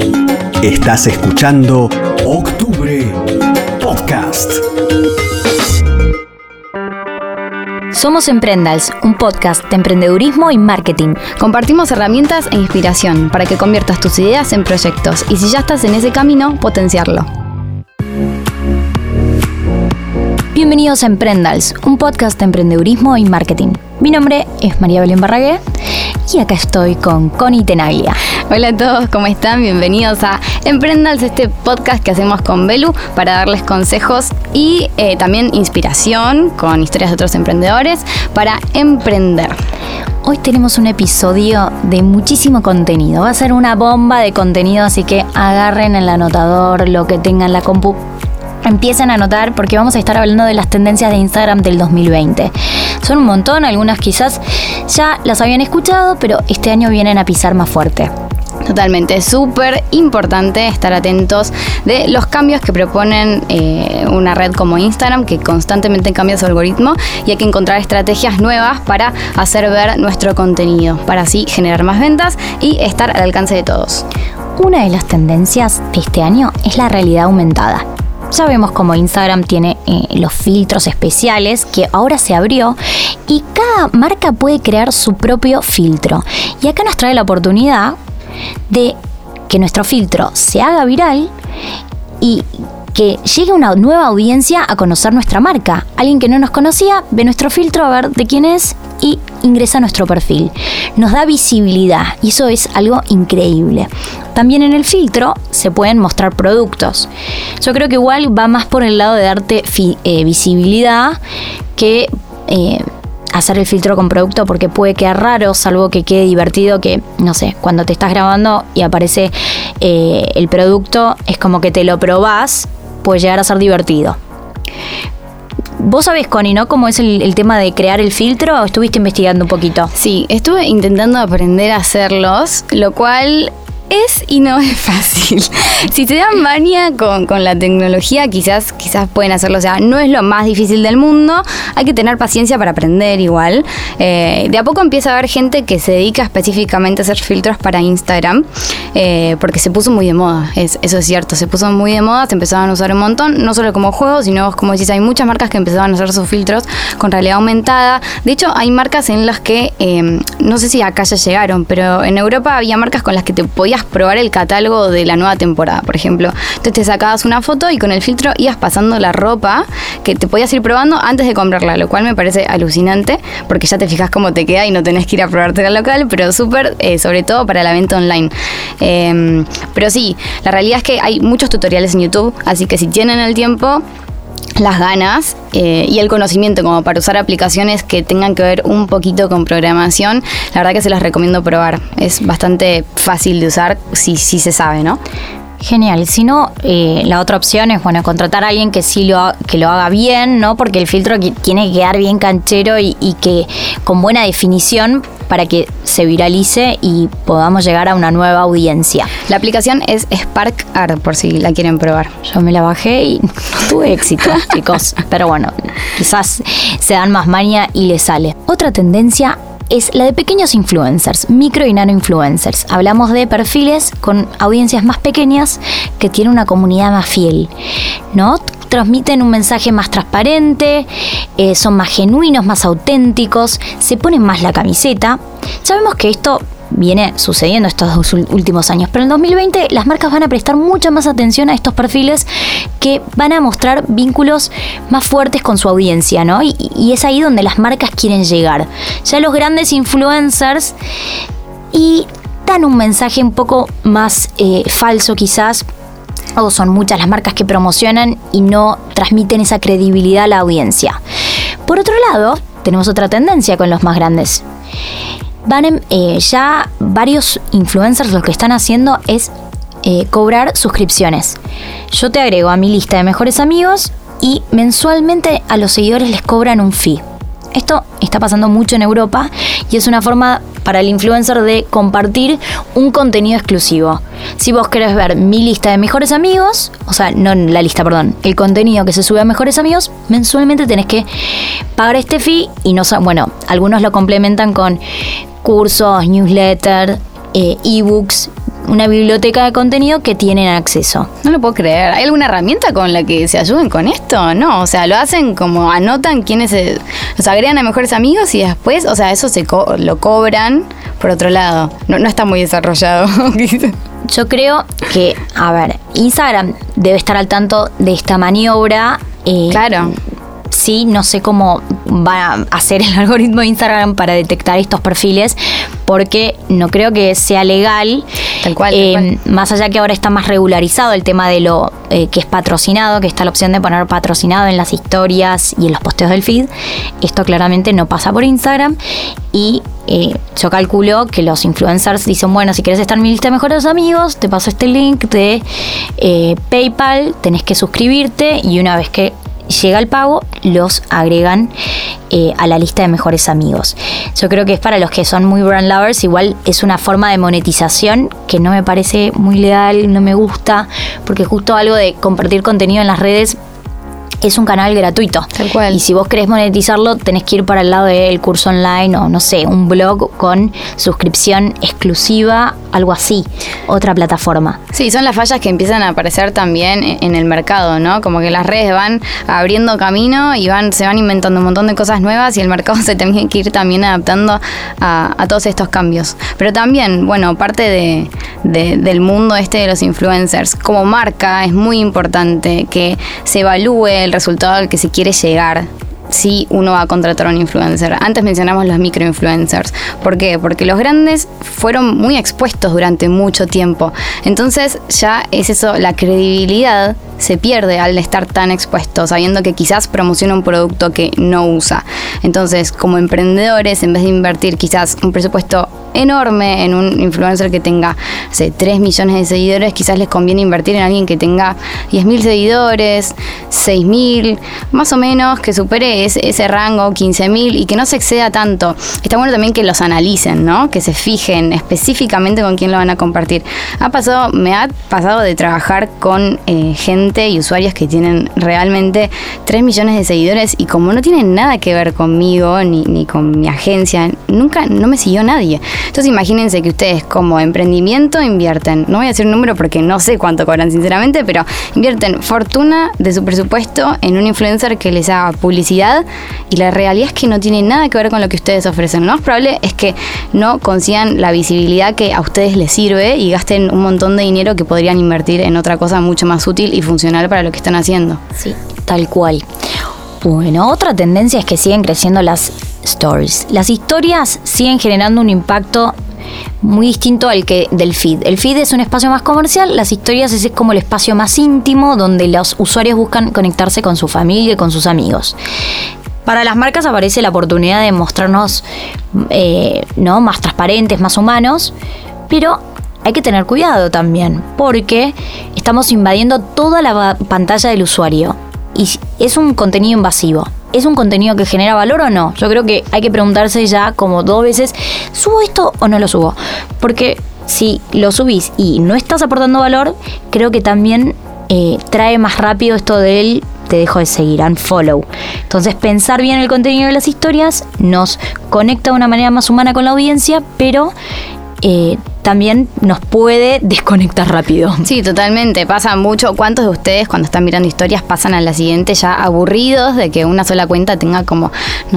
Estás escuchando Octubre Podcast. Somos Emprendals, un podcast de emprendedurismo y marketing. Compartimos herramientas e inspiración para que conviertas tus ideas en proyectos y si ya estás en ese camino, potenciarlo. Bienvenidos a Emprendals, un podcast de emprendedurismo y marketing. Mi nombre es María Belén Barragué y acá estoy con Connie Tenaglia. Hola a todos, ¿cómo están? Bienvenidos a Emprendals, este podcast que hacemos con Belu para darles consejos y también inspiración con historias de otros emprendedores para emprender. Hoy tenemos un episodio de muchísimo contenido. Va a ser una bomba de contenido, así que agarren el anotador, lo que tengan en la compu. Empiecen a anotar porque vamos a estar hablando de las tendencias de Instagram del 2020. Son un montón, algunas quizás ya las habían escuchado, pero este año vienen a pisar más fuerte. Totalmente, es súper importante estar atentos de los cambios que proponen una red como Instagram, que constantemente cambia su algoritmo y hay que encontrar estrategias nuevas para hacer ver nuestro contenido, para así generar más ventas y estar al alcance de todos. Una de las tendencias de este año es la realidad aumentada. Ya vemos cómo Instagram tiene los filtros especiales que ahora se abrió y cada marca puede crear su propio filtro. Y acá nos trae la oportunidad de que nuestro filtro se haga viral y que llegue una nueva audiencia a conocer nuestra marca. Alguien que no nos conocía ve nuestro filtro a ver de quién es y ingresa a nuestro perfil. Nos da visibilidad y eso es algo increíble. También en el filtro se pueden mostrar productos. Yo creo que igual va más por el lado de darte visibilidad que hacer el filtro con producto, porque puede quedar raro, salvo que quede divertido, que no sé, cuando te estás grabando y aparece el producto, es como que te lo probás, puede llegar a ser divertido. Vos sabés, Connie, ¿no? ¿Cómo es el tema de crear el filtro? ¿O estuviste investigando un poquito? Sí, estuve intentando aprender a hacerlos, lo cual es y no es fácil. Si te dan manía con la tecnología, quizás pueden hacerlo. O sea, no es lo más difícil del mundo. Hay que tener paciencia para aprender igual. De a poco empieza a haber gente que se dedica específicamente a hacer filtros para Instagram, porque se puso muy de moda. Eso es cierto, se puso muy de moda. Se empezaban a usar un montón, no solo como juego, sino como decís, hay muchas marcas que empezaban a hacer sus filtros con realidad aumentada. De hecho, hay marcas en las que, no sé si acá ya llegaron, pero en Europa había marcas con las que te podías probar el catálogo de la nueva temporada, por ejemplo. Entonces te sacabas una foto y con el filtro ibas pasando la ropa que te podías ir probando antes de comprarla, lo cual me parece alucinante porque ya te fijas cómo te queda y no tenés que ir a probarte al local, pero súper, sobre todo para la venta online. Pero sí, la realidad es que hay muchos tutoriales en YouTube, así que si tienen el tiempo, las ganas y el conocimiento como para usar aplicaciones que tengan que ver un poquito con programación, la verdad que se las recomiendo probar. Es bastante fácil de usar si se sabe, ¿no? Genial. Si no, la otra opción es, bueno, contratar a alguien que sí lo haga bien, ¿no? Porque el filtro tiene que quedar bien canchero y que con buena definición para que se viralice y podamos llegar a una nueva audiencia. La aplicación es Spark Art, por si la quieren probar. Yo me la bajé y no tuve éxito, chicos. Pero bueno, quizás se dan más maña y les sale. Otra tendencia es la de pequeños influencers, micro y nano influencers. Hablamos de perfiles con audiencias más pequeñas que tienen una comunidad más fiel, ¿no? Transmiten un mensaje más transparente, son más genuinos, más auténticos, se ponen más la camiseta. Ya vemos que esto viene sucediendo estos dos últimos años, pero en 2020 las marcas van a prestar mucha más atención a estos perfiles que van a mostrar vínculos más fuertes con su audiencia, ¿no? Y es ahí donde las marcas quieren llegar. Ya los grandes influencers y dan un mensaje un poco más falso quizás, o son muchas las marcas que promocionan y no transmiten esa credibilidad a la audiencia. Por otro lado, tenemos otra tendencia con los más grandes. Ya varios influencers lo que están haciendo es cobrar suscripciones. Yo te agrego a mi lista de mejores amigos y mensualmente a los seguidores les cobran un fee. Esto está pasando mucho en Europa y es una forma para el influencer de compartir un contenido exclusivo. Si vos querés ver mi lista de mejores amigos, o sea, no la lista, perdón, el contenido que se sube a mejores amigos, mensualmente tenés que pagar este fee y no, bueno, algunos lo complementan con cursos, newsletter, ebooks, una biblioteca de contenido que tienen acceso. No lo puedo creer. ¿Hay alguna herramienta con la que se ayuden con esto? No, o sea, lo hacen como anotan quiénes los agregan a mejores amigos y después, o sea, eso lo cobran por otro lado. No está muy desarrollado. Yo creo que, a ver, Instagram debe estar al tanto de esta maniobra. Claro. Sí, no sé cómo va a hacer el algoritmo de Instagram para detectar estos perfiles, porque no creo que sea legal. Tal cual. Más allá que ahora está más regularizado el tema de lo que es patrocinado, que está la opción de poner patrocinado en las historias y en los posteos del feed. Esto claramente no pasa por Instagram y yo calculo que los influencers dicen, bueno, si quieres estar en mi lista de mejores amigos, te paso este link de PayPal, tenés que suscribirte y una vez que llega el pago, los agregan a la lista de mejores amigos. Yo creo que es para los que son muy brand lovers, igual es una forma de monetización que no me parece muy legal, no me gusta, porque justo algo de compartir contenido en las redes es un canal gratuito. Tal cual. Y si vos querés monetizarlo, tenés que ir para el lado del curso online o, no sé, un blog con suscripción exclusiva, algo así, otra plataforma. Sí, son las fallas que empiezan a aparecer también en el mercado, ¿no? Como que las redes van abriendo camino y se van inventando un montón de cosas nuevas y el mercado se tiene que ir también adaptando a todos estos cambios. Pero también, bueno, parte del mundo de los influencers, como marca es muy importante que se evalúe el resultado al que se quiere llegar si uno va a contratar a un influencer. Antes mencionamos los microinfluencers. ¿Por qué? Porque los grandes fueron muy expuestos durante mucho tiempo. Entonces ya es eso, la credibilidad se pierde al estar tan expuesto, sabiendo que quizás promociona un producto que no usa. Entonces, como emprendedores, en vez de invertir quizás un presupuesto enorme en un influencer que tenga, 3 millones de seguidores, quizás les conviene invertir en alguien que tenga 10.000 seguidores, 6.000, más o menos, que supere ese rango, 15.000, y que no se exceda tanto. Está bueno también que los analicen, ¿no? Que se fijen específicamente con quién lo van a compartir. Me ha pasado de trabajar con gente y usuarios que tienen realmente 3 millones de seguidores y como no tienen nada que ver conmigo ni con mi agencia, nunca no me siguió nadie. Entonces imagínense que ustedes como emprendimiento invierten, no voy a decir un número porque no sé cuánto cobran sinceramente, pero invierten fortuna de su presupuesto en un influencer que les haga publicidad y la realidad es que no tiene nada que ver con lo que ustedes ofrecen. Lo más probable es que no consigan la visibilidad que a ustedes les sirve y gasten un montón de dinero que podrían invertir en otra cosa mucho más útil y funcional para lo que están haciendo. Sí, tal cual. Bueno, otra tendencia es que siguen creciendo las stories. Las historias siguen generando un impacto muy distinto al que del feed. El feed es un espacio más comercial, las historias es como el espacio más íntimo donde los usuarios buscan conectarse con su familia y con sus amigos. Para las marcas aparece la oportunidad de mostrarnos más transparentes, más humanos, pero hay que tener cuidado también, porque estamos invadiendo toda la pantalla del usuario y es un contenido invasivo. ¿Es un contenido que genera valor o no? Yo creo que hay que preguntarse ya como 2 veces, ¿subo esto o no lo subo? Porque si lo subís y no estás aportando valor, creo que también trae más rápido esto del te dejo de seguir, unfollow. Entonces pensar bien el contenido de las historias nos conecta de una manera más humana con la audiencia, pero también nos puede desconectar rápido. Sí, totalmente. Pasa mucho. ¿Cuántos de ustedes cuando están mirando historias pasan a la siguiente ya aburridos de que una sola cuenta tenga como,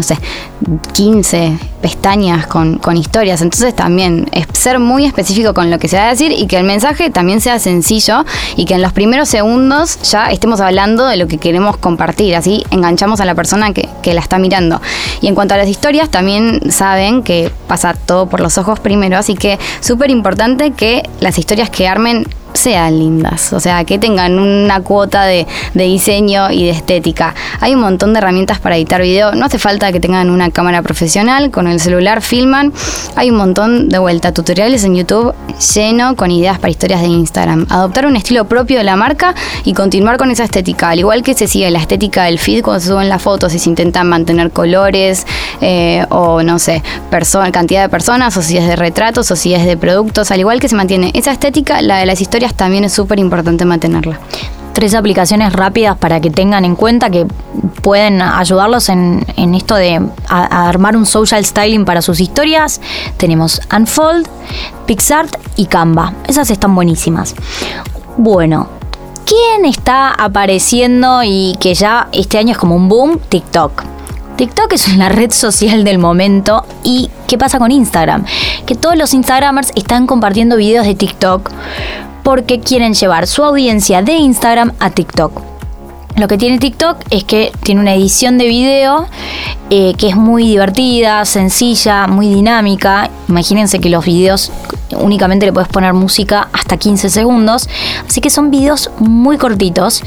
15 pestañas con historias? Entonces también es ser muy específico con lo que se va a decir y que el mensaje también sea sencillo y que en los primeros segundos ya estemos hablando de lo que queremos compartir. Así enganchamos a la persona que la está mirando. Y en cuanto a las historias, también saben que pasa todo por los ojos primero, así que súper importante que las historias que armen sean lindas, o sea, que tengan una cuota de diseño y de estética. Hay un montón de herramientas para editar video, no hace falta que tengan una cámara profesional, con el celular filman, hay un montón de tutoriales en YouTube lleno con ideas para historias de Instagram. Adoptar un estilo propio de la marca y continuar con esa estética, al igual que se sigue la estética del feed cuando se suben las fotos y se intentan mantener colores o cantidad de personas, o si es de retratos o si es de productos, al igual que se mantiene esa estética, la de las historias también es súper importante mantenerla. 3 aplicaciones rápidas para que tengan en cuenta que pueden ayudarlos en esto de a armar un social styling para sus historias. Tenemos Unfold, PicsArt y Canva. Esas están buenísimas. Bueno, ¿quién está apareciendo y que ya este año es como un boom? TikTok. TikTok es la red social del momento. ¿Y qué pasa con Instagram? Que todos los Instagramers están compartiendo videos de TikTok porque quieren llevar su audiencia de Instagram a TikTok. Lo que tiene TikTok es que tiene una edición de video que es muy divertida, sencilla, muy dinámica. Imagínense que los videos únicamente le puedes poner música hasta 15 segundos. Así que son videos muy cortitos.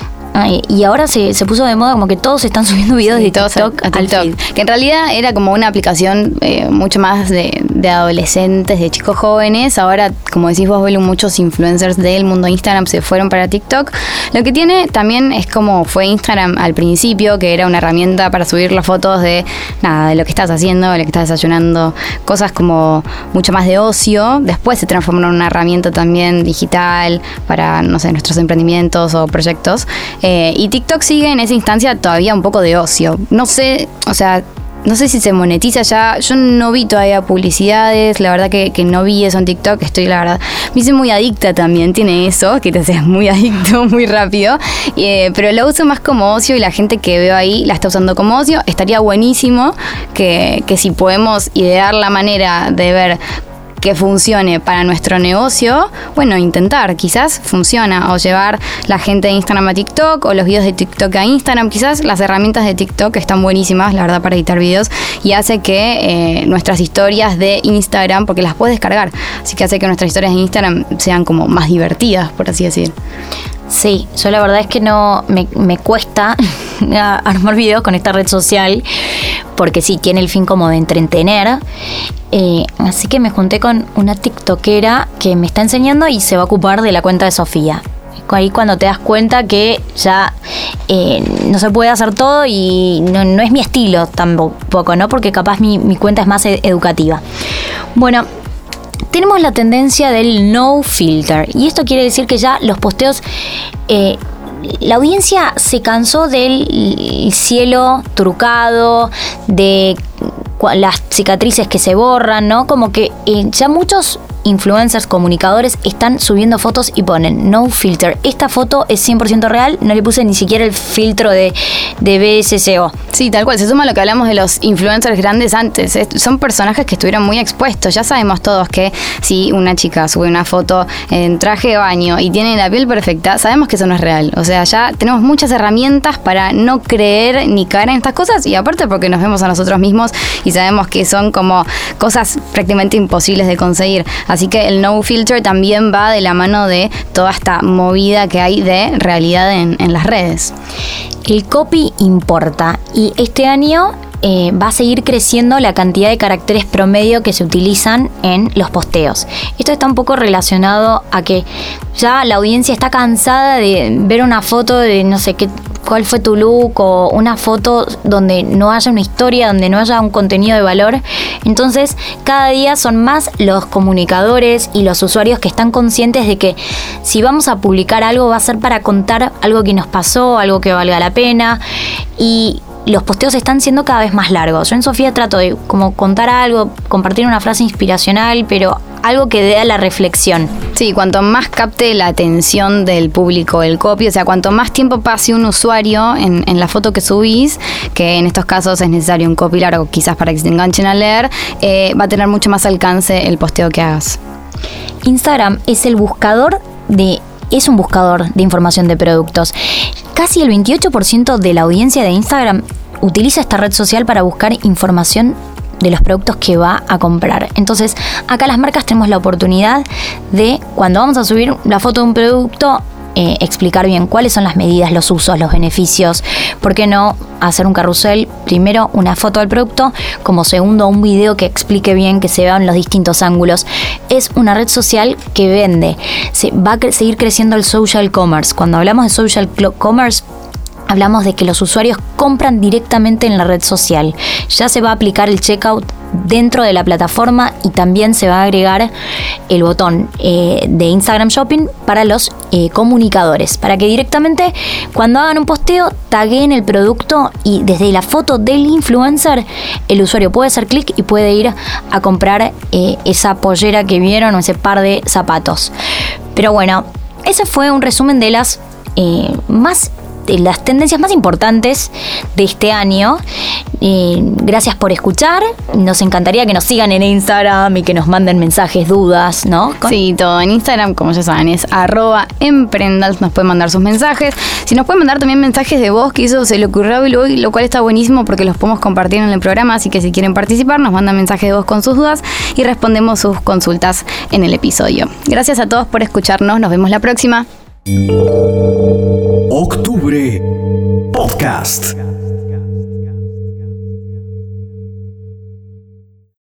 Y ahora se puso de moda como que todos están subiendo videos de TikTok a TikTok. Que en realidad era como una aplicación mucho más de adolescentes, de chicos jóvenes. Ahora, como decís vos, Belu, muchos influencers del mundo de Instagram se fueron para TikTok. Lo que tiene también es como fue Instagram al principio, que era una herramienta para subir las fotos de nada, de lo que estás haciendo, de lo que estás desayunando, cosas como mucho más de ocio. Después se transformó en una herramienta también digital para, no sé, nuestros emprendimientos o proyectos. Y TikTok sigue en esa instancia todavía un poco de ocio. No sé, o sea, no sé si se monetiza ya. Yo no vi todavía publicidades. La verdad que no vi eso en TikTok. Estoy, la verdad, me hice muy adicta también. Tiene eso, que te haces muy adicto muy rápido. Pero lo uso más como ocio y la gente que veo ahí la está usando como ocio. Estaría buenísimo que si podemos idear la manera de ver que funcione para nuestro negocio, bueno, intentar, quizás funciona, o llevar la gente de Instagram a TikTok, o los videos de TikTok a Instagram. Quizás las herramientas de TikTok están buenísimas, la verdad, para editar videos, y hace que nuestras historias de Instagram, porque las puedes descargar, así que hace que nuestras historias de Instagram sean como más divertidas, por así decir. Sí, yo la verdad es que no me cuesta armar videos con esta red social, porque sí, tiene el fin como de entretener. Así que me junté con una tiktokera que me está enseñando y se va a ocupar de la cuenta de Sofía. Ahí cuando te das cuenta que ya no se puede hacer todo y no es mi estilo tampoco, ¿no? Porque capaz mi cuenta es más educativa. Bueno, tenemos la tendencia del no filter, y esto quiere decir que ya los posteos, la audiencia se cansó del cielo trucado, de las cicatrices que se borran, ¿no? Como que ya muchos influencers, comunicadores están subiendo fotos y ponen no filter. Esta foto es 100% real, no le puse ni siquiera el filtro de BSCO. Sí, tal cual, se suma a lo que hablamos de los influencers grandes antes. Son personajes que estuvieron muy expuestos. Ya sabemos todos que si una chica sube una foto en traje de baño y tiene la piel perfecta, sabemos que eso no es real. O sea, ya tenemos muchas herramientas para no creer ni caer en estas cosas, y aparte porque nos vemos a nosotros mismos y sabemos que son como cosas prácticamente imposibles de conseguir. Así que el no filter también va de la mano de toda esta movida que hay de realidad en las redes. El copy importa, y este año va a seguir creciendo la cantidad de caracteres promedio que se utilizan en los posteos. Esto está un poco relacionado a que ya la audiencia está cansada de ver una foto de no sé qué, cuál fue tu look, o una foto donde no haya una historia, donde no haya un contenido de valor. Entonces, cada día son más los comunicadores y los usuarios que están conscientes de que si vamos a publicar algo, va a ser para contar algo que nos pasó, algo que valga la pena, y los posteos están siendo cada vez más largos. Yo en Sofía trato de como contar algo, compartir una frase inspiracional, pero algo que dé a la reflexión. Sí, cuanto más capte la atención del público el copy, o sea, cuanto más tiempo pase un usuario en la foto que subís, que en estos casos es necesario un copy largo, quizás para que se enganchen a leer, va a tener mucho más alcance el posteo que hagas. Instagram es un buscador de información de productos. Casi el 28% de la audiencia de Instagram utiliza esta red social para buscar información de los productos que va a comprar. Entonces, acá las marcas tenemos la oportunidad de, cuando vamos a subir la foto de un producto, explicar bien cuáles son las medidas, los usos, los beneficios. ¿Por qué no hacer un carrusel? Primero, una foto del producto, como segundo, un video que explique bien, que se vean los distintos ángulos. Es una red social que vende. Va a seguir creciendo el social commerce. Cuando hablamos de social commerce, hablamos de que los usuarios compran directamente en la red social. Ya se va a aplicar el checkout dentro de la plataforma y también se va a agregar el botón de Instagram Shopping para los comunicadores, para que directamente cuando hagan un posteo tagueen el producto y desde la foto del influencer el usuario puede hacer clic y puede ir a comprar esa pollera que vieron o ese par de zapatos. Pero bueno, ese fue un resumen de las tendencias más importantes de este año. Gracias por escuchar. Nos encantaría que nos sigan en Instagram y que nos manden mensajes, dudas, ¿no? Sí, todo en Instagram, como ya saben, es @emprendals. Nos pueden mandar sus mensajes. Si nos pueden mandar también mensajes de voz, que eso se le ocurrió hoy, lo cual está buenísimo porque los podemos compartir en el programa. Así que si quieren participar, nos mandan mensajes de voz con sus dudas y respondemos sus consultas en el episodio. Gracias a todos por escucharnos. Nos vemos la próxima. Octubre Podcast.